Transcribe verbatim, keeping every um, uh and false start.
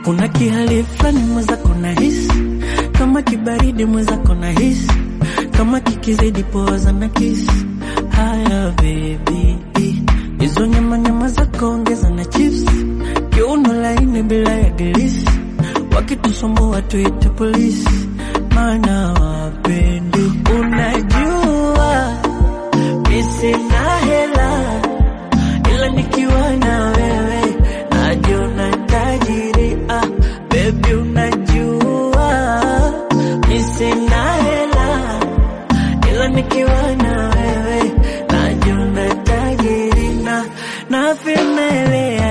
Kuna kihali flani mweza kona hisi, kama kibaridi mweza kona hisi, kama kikizidi poza na kisi. Haya baby, hizo nyama nyama zako ongeza na chips, kiuno laini bila ya glisi, wakitusumbua tuite polisi, maana wapendi. Unajua mimi sina hela, ila nikiwa na wewe najiona tajiri. Ah baby, unajua mimi sina hela, ila nikiwa na wewe najiona tajiri. Na na feel